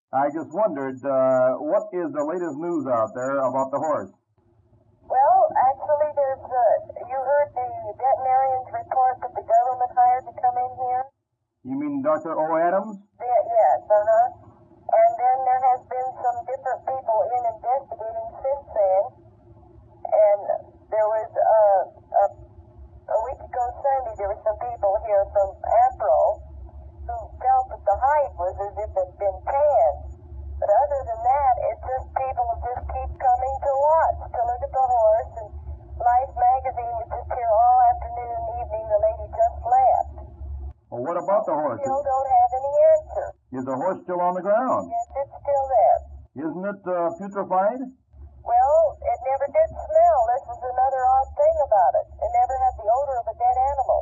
I just wondered, what is the latest news out there about the horse? Well, actually, you heard the veterinarian's report that the government hired to come in here? You mean Dr. O. Adams? Yes, And then there has been some different people in investigating since then. And there was, a week ago Sunday, there were some people here from APRO who felt that the hide was as if it had been tanned. But other than that, it's just people who just keep coming to watch, to look at the horse. And Life magazine was just here all afternoon and evening. The lady just left. Well, what about the horse? Still don't have any answer. Is the horse still on the ground? Yes, it's still there. Isn't it putrefied? Well, it never did smell. This is another odd thing about it. It never had the odor of a dead animal.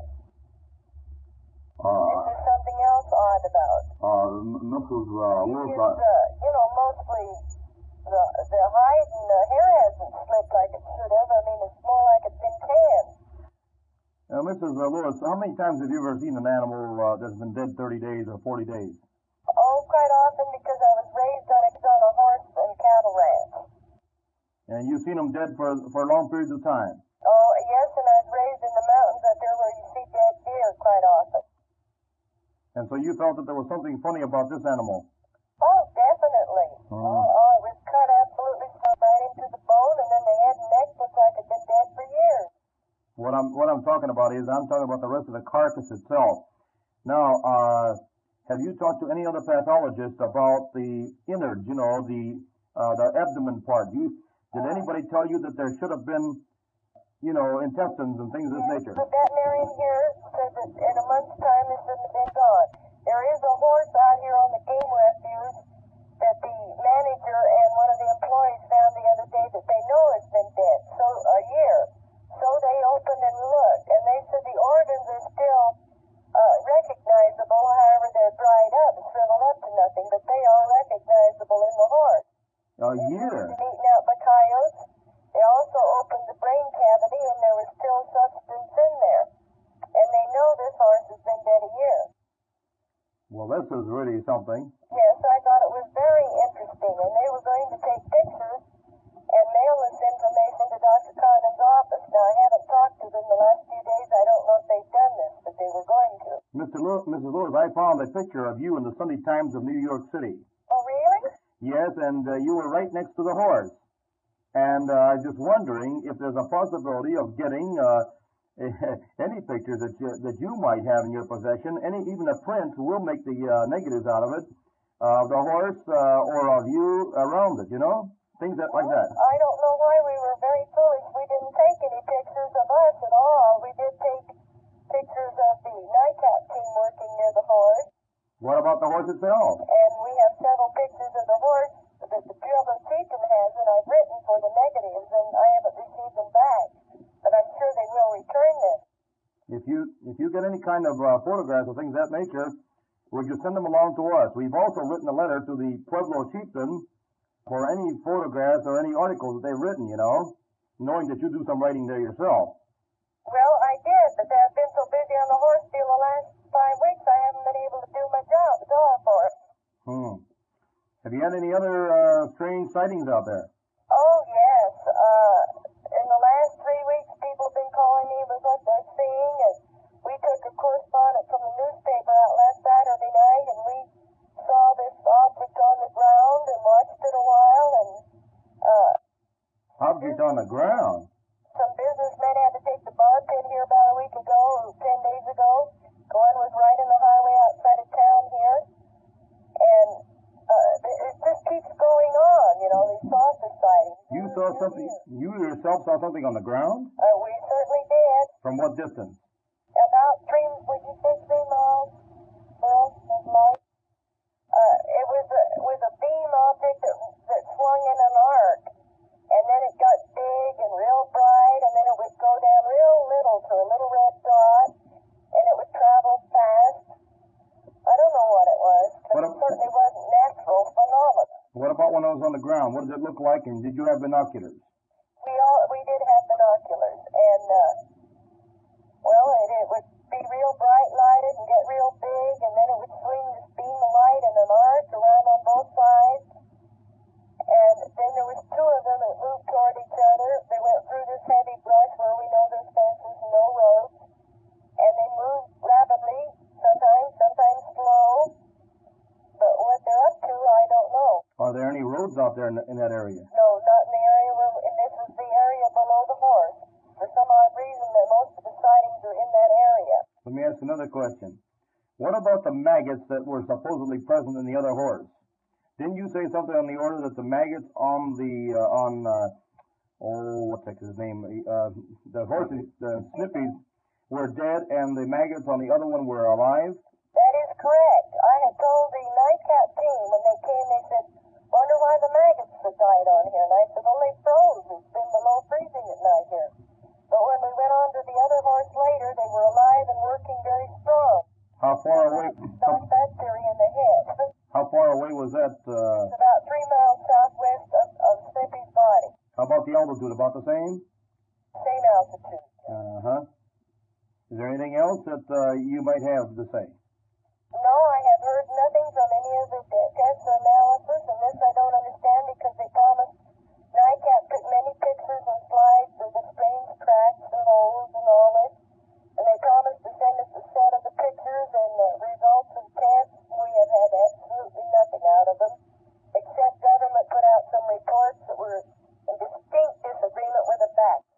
This is something else odd about it. Mrs. Lewis, Mostly the hide and the hair hasn't slipped like it should have. I mean, it's more like it's been tanned. Mrs. Lewis, how many times have you ever seen an animal that's been dead 30 days or 40 days? Oh, quite often, because I was raised on a horse and cattle ranch. And you've seen them dead for long periods of time? Oh, yes, and I was raised in the mountains out there where you see dead deer quite often. And so you felt that there was something funny about this animal? Oh, definitely. It was cut absolutely right into the bone, and then the head and neck looked like it had been dead for years. What I'm talking about is I'm talking about the rest of the carcass itself. Now, have you talked to any other pathologist about the innards, the abdomen part? Did anybody tell you that there should have been, intestines and things of this nature? The veterinarian here said that in a month's time this shouldn't have been gone. There is a horse out here on the game refuge that the manager and one of the employees found the other day that they know has been dead a year. So they opened and looked, and they said the organs are still recognizable, however they're dried up and shriveled up to nothing, but they are recognizable in the horse. A year? They've been eaten out by coyotes. They also opened the brain cavity, and there was still substance in there. And they know this horse has been dead a year. Well, this is really something. Yes, I thought it was very interesting, and they were going to take pictures and mail this information to Dr. Condon's office. Now, I haven't talked to them the last few days. I don't know if they've done this, but they were going to. Mrs. Lewis, I found a picture of you in the Sunday Times of New York City. Oh, really? Yes, and you were right next to the horse. And I was just wondering if there's a possibility of getting any pictures that you might have in your possession, even a print. We'll make the negatives out of it, of the horse or of you around it, things like that. I don't know why we were very foolish. We didn't take any pictures of us at all. We did take pictures of the NICAP team working near the horse. What about the horse itself? And we have several pictures of the horse that the Gilbert Chieftain has, and I've written for the negatives, and I haven't received them back. But I'm sure they will return them. If you get any kind of photographs or things of that nature, would you send them along to us? We've also written a letter to the Pueblo Chieftain for any photographs or any articles that they've written, knowing that you do some writing there yourself. Well, I did, but I've been so busy on the horse deal the last 5 weeks, I haven't been able to do my job at all for it. Have you had any other strange sightings out there? Oh, yes. In the last 3 weeks, people have been calling me with what they're seeing, and we took a correspondent from the newspaper out last Saturday night, and we saw this object on the ground and watched it a while, and object on the ground? Some businessmen had to take the bar pit here about a week ago, or 10 days ago. One was right in the highway outside of town here, and it just keeps going on, these saucer sightings. You saw something, you yourself saw something on the ground? We certainly did. From what distance? About 3, would you say 3 miles? Of light. It was a beam object that swung in an arc, and then it got big and real bright, and then it would go down real little to a little red dot, and it would travel fast. I don't know what it was, but it certainly wasn't natural phenomenon. What about when it was on the ground? What did it look like, and did you have binoculars? We did have binoculars, and it would be real bright lighted and get real big, and then it would swing this beam of light in an arc around on both sides. out there in that area? No, not in the area where, and this is the area below the horse. For some odd reason, that most of the sightings are in that area. Let me ask another question. What about the maggots that were supposedly present in the other horse? Didn't you say something on the order that the maggots on the what's that his name? The horses, the Snippies, were dead, and the maggots on the other one were alive? That is correct. I had told the nightcap team when they came, they said, wonder why the maggots have died on here. And I said, well, they froze. It's been below freezing at night here. But when we went on to the other horse later, they were alive and working very strong. How far away? Got that theory in the head. How far away was that? It's about 3 miles southwest of Snippy's body. How about the altitude? About the same? Same altitude. Uh-huh. Is there anything else that you might have to say? No, I have heard nothing from any of the tests or analysis, and this I don't understand because they promised NICAP took many pictures and slides of the strange cracks and holes and all this, and they promised to send us a set of the pictures and the results of tests. We have had absolutely nothing out of them, except government put out some reports that were in distinct disagreement with the facts.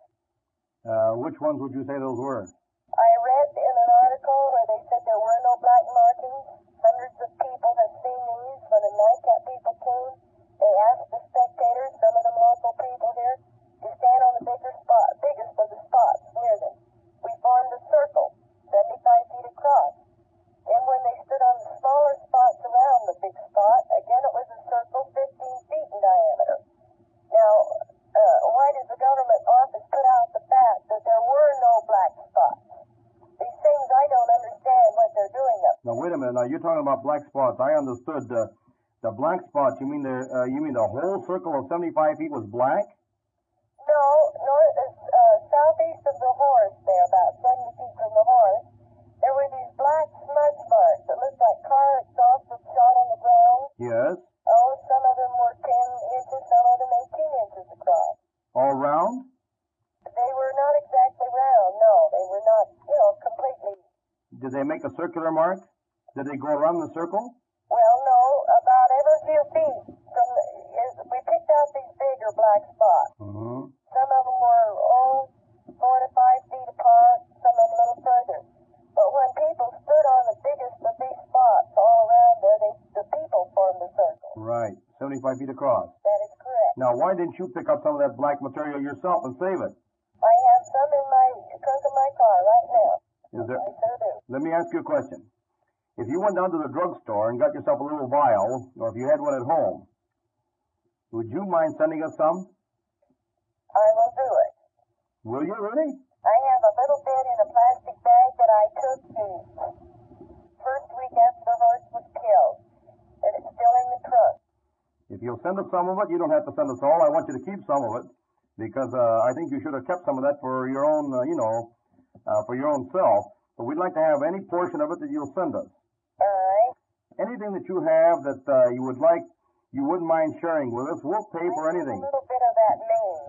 Which ones would you say those were? I read in an article where they said there were no black markings. Hundreds of people have seen these. When the NICAP people came, they asked the spectators, some of them local people here, to stand on the biggest of the spots near them. We formed a circle, 75 feet across. Then when they stood on the smaller spots around the big spot, again it was a circle 15 feet in diameter. Now, why does the government office put out the fact that there were no black spots? These things, I don't understand what they're doing up. Now wait a minute. Now you're talking about black spots. I understood the black spots. You mean the whole circle of 75 feet was black? No, southeast of the horse there, about 70 feet from the horse, there were these black smudge marks that looked like car exhaust was shot on the ground. Yes. Oh, some of them were 10 inches, some of them 18 inches across. All round? They were not exactly round, no. They were not, completely. Did they make a circular mark? Did they go around the circle? Well, no, about every few feet. We picked out these bigger black spots. Mm-hmm. Some of them were, 4 to 5 feet apart, some of them a little further. But when people stood on the biggest of these spots all around there, the people formed a circle. Right, 75 feet across. That is correct. Now, why didn't you pick up some of that black material yourself and save it? I have some in my trunk of my car right now. Is there? I sure do. Let me ask you a question. If you went down to the drugstore and got yourself a little vial, or if you had one at home, would you mind sending us some? I will do it. Will you really? I have a little bit in a plastic bag that I took the first week after the horse was killed, and it's still in the trunk. If you'll send us some of it, you don't have to send us all. I want you to keep some of it, because I think you should have kept some of that for your own, for your own self. But we'd like to have any portion of it that you'll send us. All right. Anything that you have that you would like, you wouldn't mind sharing with us, we'll pay for anything. A little bit of that mane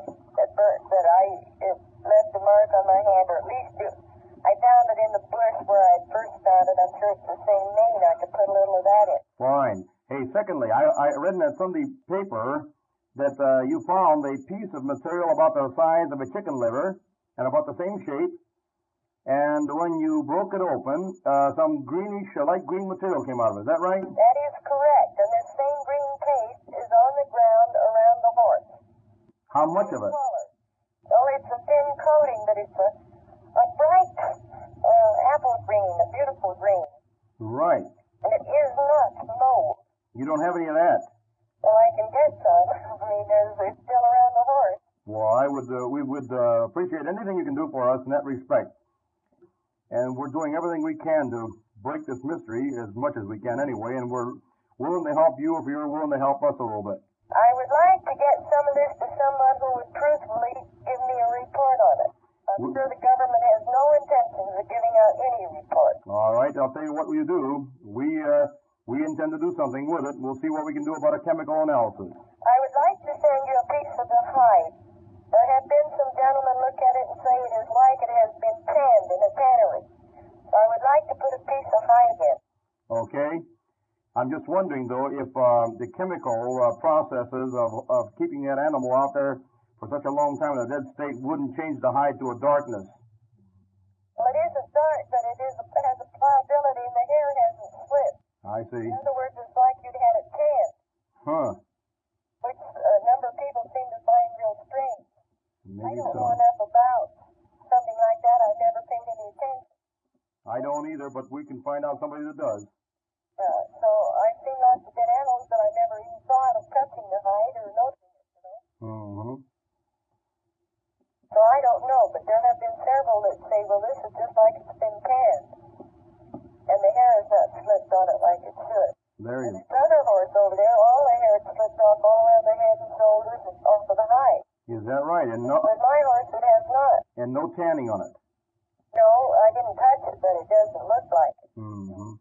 it left a mark on my hand, or at least I found it in the bush where I first found it. I'm sure it's the same mane. I could put a little of that in. Fine. Hey, secondly, I read in that Sunday paper that you found a piece of material about the size of a chicken liver and about the same shape. And when you broke it open, some greenish, light green material came out of it. Is that right? That is correct. And this same green paste is on the ground around the horse. How much of it? Oh, it's a thin coating, but it's a bright apple green, a beautiful green. Right. And it is not mold. You don't have any of that? Well, I can get some. I mean, it's still around the horse. Well, we would appreciate anything you can do for us in that respect. And we're doing everything we can to break this mystery as much as we can anyway, and we're willing to help you if you're willing to help us a little bit. I would like to get some of this to someone who would truthfully give me a report on it. I'm sure the government has no intentions of giving out any report. All right, I'll tell you what we do. We intend to do something with it. We'll see what we can do about a chemical analysis. I would like to send you a piece of the hide. There have been some gentlemen look at it and say it is like it has been tanned in a tannery. So I would like to put a piece of hide in. Okay. I'm just wondering, though, if the chemical processes of keeping that animal out there for such a long time in a dead state wouldn't change the hide to a darkness. Well, it isn't dark, but it has a pliability, and the hair hasn't slipped. I see. In other words, it's like you'd had it tanned, Huh. which a number of people seem to find real strange. I Maybe don't so. know enough about something like that. I've never paid any attention. I don't either, but we can find out somebody that does. So I've seen lots of dead animals, but I never even thought of touching the hide or noticing it, you know. Mm-hmm. So I don't know, but there have been several that say, well, this is just like it's been tanned. And the hair is not slipped on it like it should. There you And this other horse over there, all the hair is slipped off all around the head and shoulders and off of the hide. Is that right? And But my horse, it has not. no tanning on it. No, I didn't touch it, but it doesn't look like it. Mm-hmm.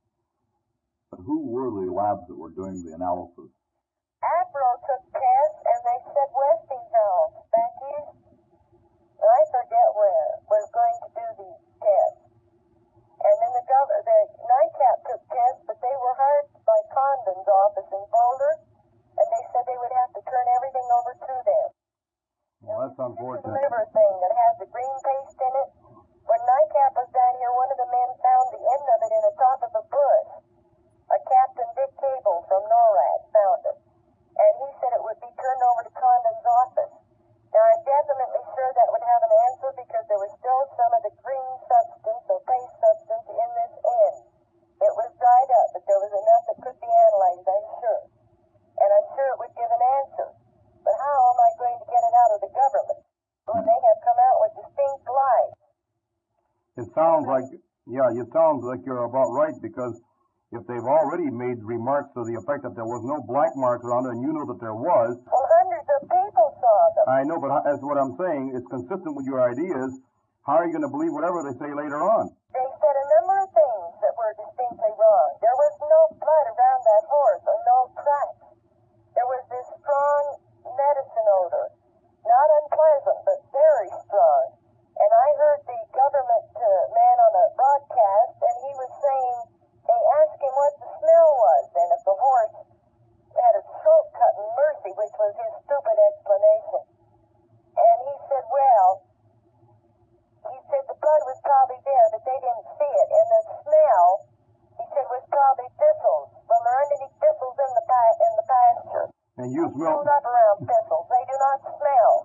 But who were the labs that were doing the analysis? Apro took tests, and they said Westinghouse back east, and I forget where, was going to do these tests. And then the NICAP took tests, but they were hired by Condon's office in Boulder, and they said they would have to turn everything over to them. Well, that's This unfortunate. liver thing that has the green paste in it, when NICAP was down here, one of the men found the end of it in the top of a bush. A Captain Dick Cable from NORAD found it, and he said it would be turned over to Condon's office. Now, I'm definitely sure that would have an answer because there was still some of the green substance or paste substance in this end. It was dried up, but there was enough that could be analyzed, I'm sure. And I'm sure it would give an answer. But how am I going to get it out of the government when they have come out with distinct lies? It sounds like, it sounds like you're about right, because if they've already made remarks to the effect that there was no black marks around it, and you know that there was. Well, hundreds of people saw them. I know, but that's what I'm saying. It's consistent with your ideas. How are you going to believe whatever they say later on? They said a number of things that were distinctly wrong. There was no blood around that horse or no tracks. There was this strong medicine odor. Not unpleasant, but very strong. And I heard the government man on a broadcast, and he was saying, they asked him what the smell was, and if the horse had a throat cut in mercy, which was his stupid explanation. And he said, well, the blood was probably there, but they didn't see it. And the smell, he said, was probably thistles. Well, there aren't any thistles in the pasture. And you smell. Hold up around thistles. They do not smell.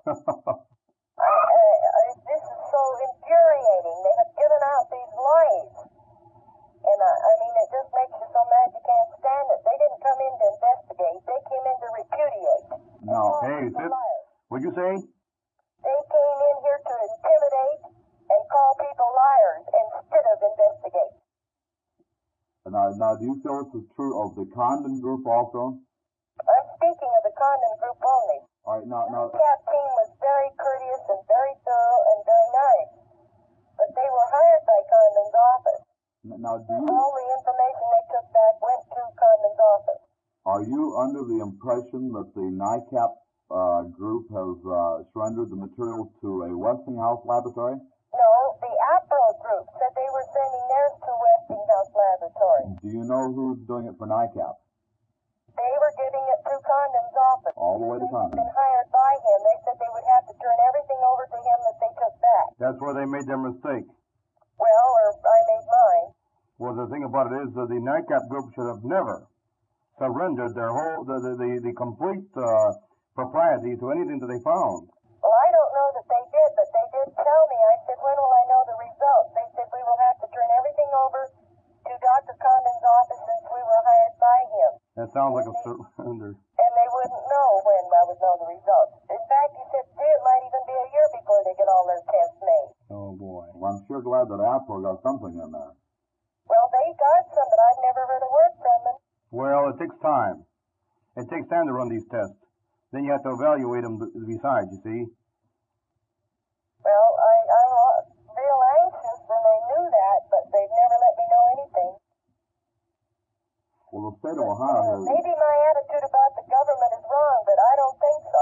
This is so infuriating. They have given out these lies. And I mean, it just makes you so mad you can't stand it. They didn't come in to investigate. They came in to repudiate. No. Hey, Sid, what'd you say? They came in here to intimidate and call people liars instead of investigate. Now, do you feel this is true of the Condon group also? I'm speaking of the Condon group only. All right, now, The NICAP team was very courteous and very thorough and very nice. But they were hired by Condon's office. now, All the information they took back went to Condon's office. are you under the impression that the NICAP group has surrendered the materials to a Westinghouse laboratory? No, the APRO group said they were sending theirs to Westinghouse Laboratory. Do you know who's doing it for NICAP? They were giving it to Condon's office. All the way to They'd Condon. been hired by him. They said they would have to turn everything over to him that they took back. That's where they made their mistake. Well, or I made mine. Well, the thing about it is that the NICAP group should have never surrendered their whole, the complete propriety to anything that they found. Well, I don't know that they did, but they did tell me. I said, when will I know the results? They said, we will have to turn everything over to Dr. Condon's office since we were hired by him. That sounds like a surrender. And they wouldn't know when I would know the results. In fact, he said, gee, it might even be a year before they get all their tests made. Oh, boy. Well, I'm sure glad that APRO got something in there. Well, they got some, but I've never heard a word from them. Well, it takes time. It takes time to run these tests. Then you have to evaluate them besides, you see. Well, I'm real anxious, and they knew that, but they've never let me know anything. Well, the state of Ohio has... Maybe my attitude about the government is wrong, but I don't think so.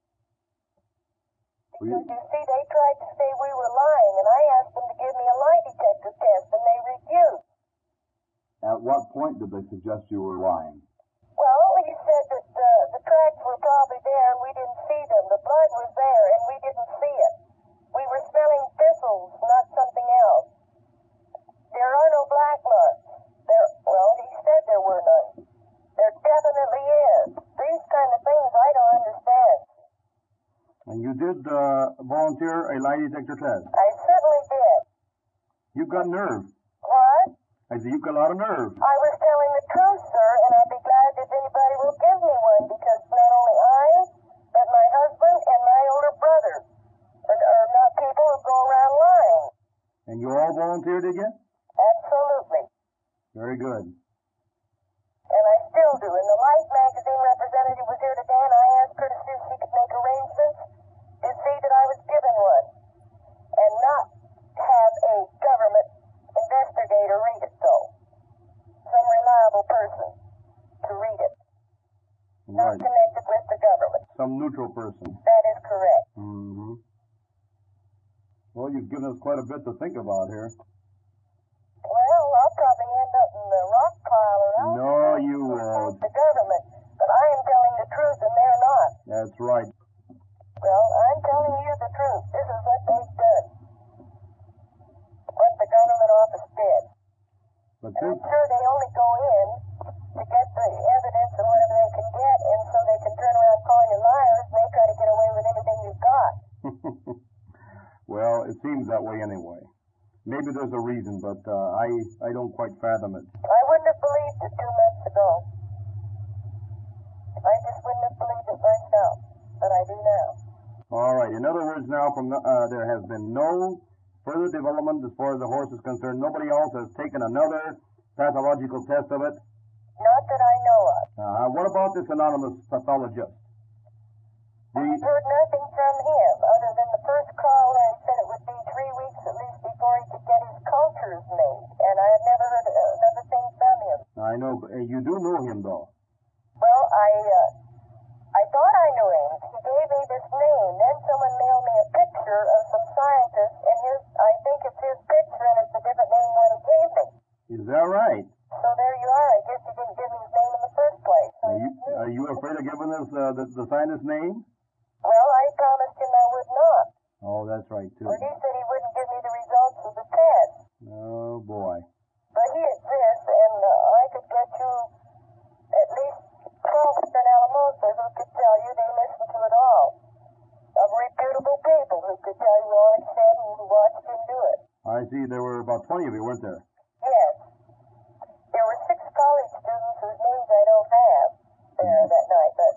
Because you see, they tried to say we were lying, and I asked them to give me a lie detector test, and they refused. At what point did they suggest you were lying? Well, he said that the tracks were probably there and we didn't see them. The blood was there and we didn't see it. We were smelling thistles, not something else. There are no black marks. Well, he said there were none. There definitely is. These kind of things I don't understand. And you did volunteer a lie detector test. I certainly did. You've got nerve. What? I said you've got a lot of nerve. I was telling the truth, sir, and I'd be glad if anybody will give me one, because not only I, but my husband and my older brother are not people who go around lying. And you all volunteered again? Absolutely. Very good. And I still do. And the Life magazine representative was here today, and I asked her to see if she could make arrangements to see that I was given one, and not have a government investigator read it, though. Some reliable person to read it. Not Right. connected with the government. Some neutral person. That is correct. Mm-hmm. Well, you've given us quite a bit to think about here. Well, I'll probably end up in the rock pile or out. No, you won't. The government. But I am telling the truth, and they're not. That's right. Well, I'm telling you the truth. This is what they've done. What the government office did. But And this, I'm sure they only go in to get the evidence and whatever they can get, and so they can turn around and call you liars, and they try to get away with anything you've got. well, it seems that way anyway. Maybe there's a reason, but I don't quite fathom it. I wouldn't have believed it 2 months ago. I just wouldn't have believed it myself, but I do now. All right. In other words, now there has been no further development as far as the horse is concerned. Nobody else has taken another pathological test of it. Not that I know of. What about this anonymous pathologist? I've heard nothing from him other than the first call where he said it would be 3 weeks at least before he could get his cultures made, and I have never heard another thing from him. I know, but you do know him, though. Well, I thought I knew him. He gave me this name. Then someone mailed me a picture of some scientist, and I think it's his picture, and it's a different name than he gave me. Is that right? So there you are. I guess he didn't give me his name in the first place. Are you afraid of giving us the scientist's name? Well, I promised him I would not. Oh, that's right, too. But he said he wouldn't give me the results of the test. Oh, boy. But he exists, and I could get you at least 12 in Alamosa who could tell you they listened to it all. Of reputable people who could tell you all he said and who watched him do it. I see there were about 20 of you, weren't there? Yes. There were 6 college students whose names I don't have there that night, but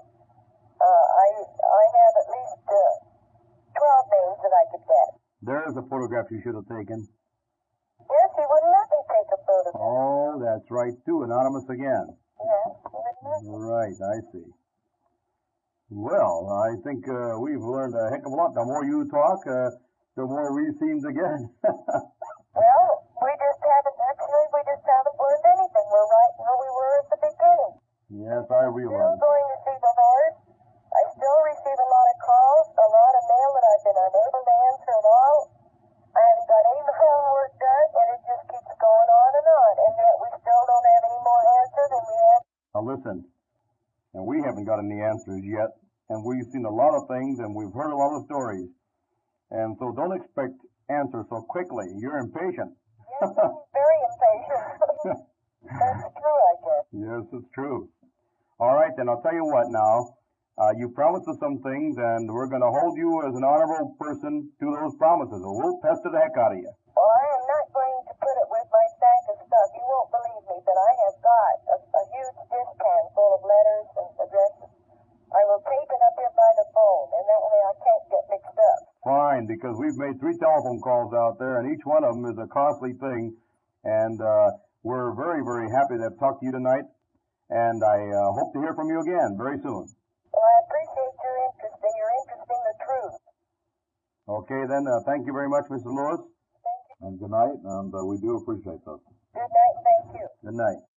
I have at least 12 names that I could get. There's a photograph you should have taken. Yes, he wouldn't let me take a photograph. Oh, that's right, too. Anonymous again. Yes, he wouldn't let me. Right, I see. Well, I think we've learned a heck of a lot. The more you talk, the more we seem to get. Well, we just haven't learned anything. We're right where we were at the beginning. Yes, I Still realize. going to see the horse. I still receive a lot of calls, a lot of mail that I've been unable to answer at all. I haven't got any homework done, and it just keeps going on, and yet we still don't have any more answers than we have. Now listen, and we haven't got any answers yet, and we've seen a lot of things, and we've heard a lot of stories. And so don't expect answers so quickly. You're impatient. Yes, I'm very impatient. That's true, I guess. Yes, it's true. All right, then I'll tell you what now. You promised us some things, and we're going to hold you as an honorable person to those promises, or we'll pester the heck out of you. Well, I am not going to put it with my stack of stuff. You won't believe me, but I have got a huge dishpan full of letters and addresses. I will tape it up here by the phone, and that way I can't get mixed up. Fine, because we've made 3 telephone calls out there, and each one of them is a costly thing. And we're very, very happy to have talked to you tonight. And I hope to hear from you again very soon. Well, I appreciate your interest, and you're interested in the truth. Okay, then. Thank you very much, Mrs. Lewis. Thank you. And good night, and we do appreciate that. Good night, and thank you. Good night.